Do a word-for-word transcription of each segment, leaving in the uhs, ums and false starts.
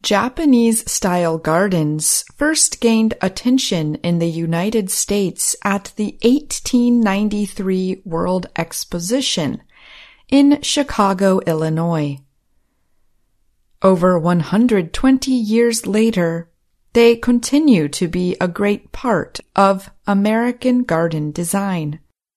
Japanese-style gardens first gained attention in the United States at the eighteen ninety-three World Exposition in Chicago, Illinois. Over one hundred twenty years later, they continue to be a great part of American garden design.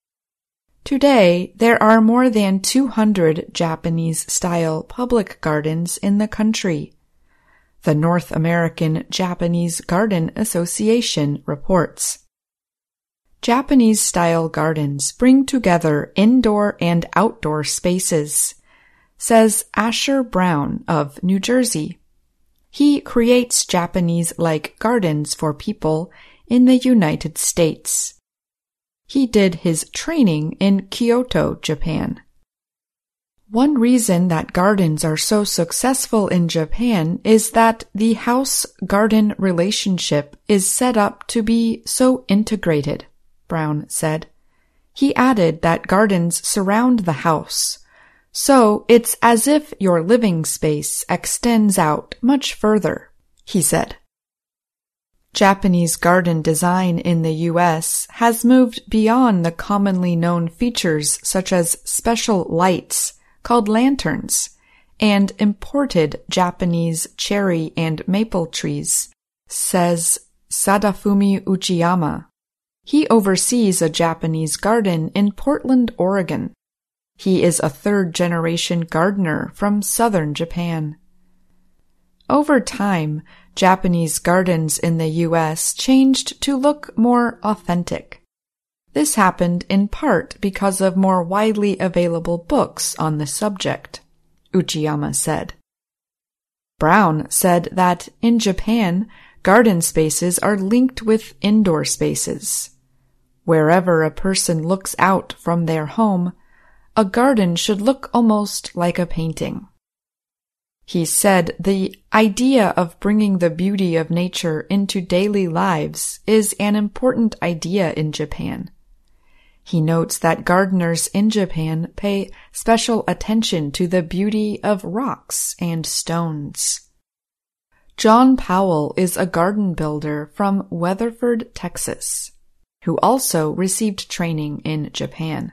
Today, there are more than two hundred Japanese-style public gardens in the country. The North American Japanese Garden Association reports. Japanese-style gardens bring together indoor and outdoor spaces, says Asher Brown of New Jersey. He creates Japanese-like gardens for people in the United States. He did his training in Kyoto, Japan. One reason that gardens are so successful in Japan is that the house-garden relationship is set up to be so integrated, Brown said. He added that gardens surround the house, so it's as if your living space extends out much further, he said. Japanese garden design in the U S has moved beyond the commonly known features such as special lights called lanterns, and imported Japanese cherry and maple trees, says Sadafumi Uchiyama. He oversees a Japanese garden in Portland, Oregon. He is a third-generation gardener from southern Japan. Over time, Japanese gardens in the U S changed to look more authentic. This happened in part because of more widely available books on the subject, Uchiyama said. Brown said that in Japan, garden spaces are linked with indoor spaces. Wherever a person looks out from their home, a garden should look almost like a painting. He said the idea of bringing the beauty of nature into daily lives is an important idea in Japan. He notes that gardeners in Japan pay special attention to the beauty of rocks and stones. John Powell is a garden builder from Weatherford, Texas, who also received training in Japan.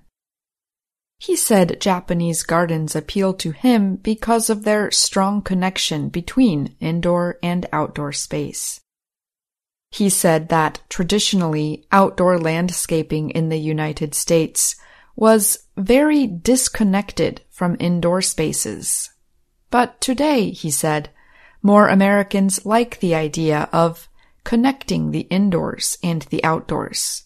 He said Japanese gardens appeal to him because of their strong connection between indoor and outdoor space. He said that traditionally outdoor landscaping in the United States was very disconnected from indoor spaces. But today, he said, more Americans like the idea of connecting the indoors and the outdoors.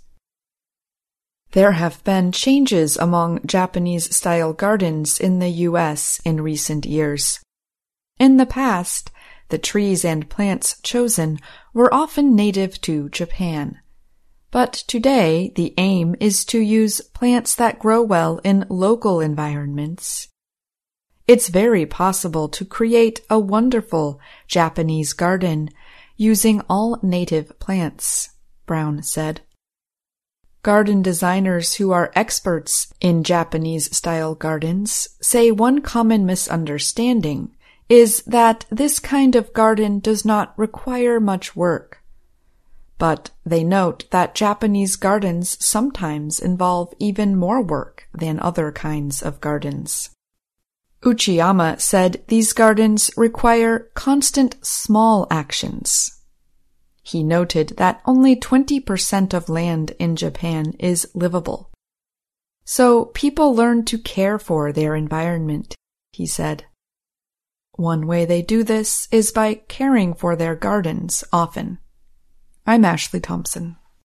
There have been changes among Japanese-style gardens in the U S in recent years. In the past, the trees and plants chosen were often native to Japan. But today, the aim is to use plants that grow well in local environments. It's very possible to create a wonderful Japanese garden using all native plants, Brown said. Garden designers who are experts in Japanese-style gardens say one common misunderstanding is that this kind of garden does not require much work. But they note that Japanese gardens sometimes involve even more work than other kinds of gardens. Uchiyama said these gardens require constant small actions. He noted that only twenty percent of land in Japan is livable. So people learn to care for their environment, he said. One way they do this is by caring for their gardens often. I'm Ashley Thompson.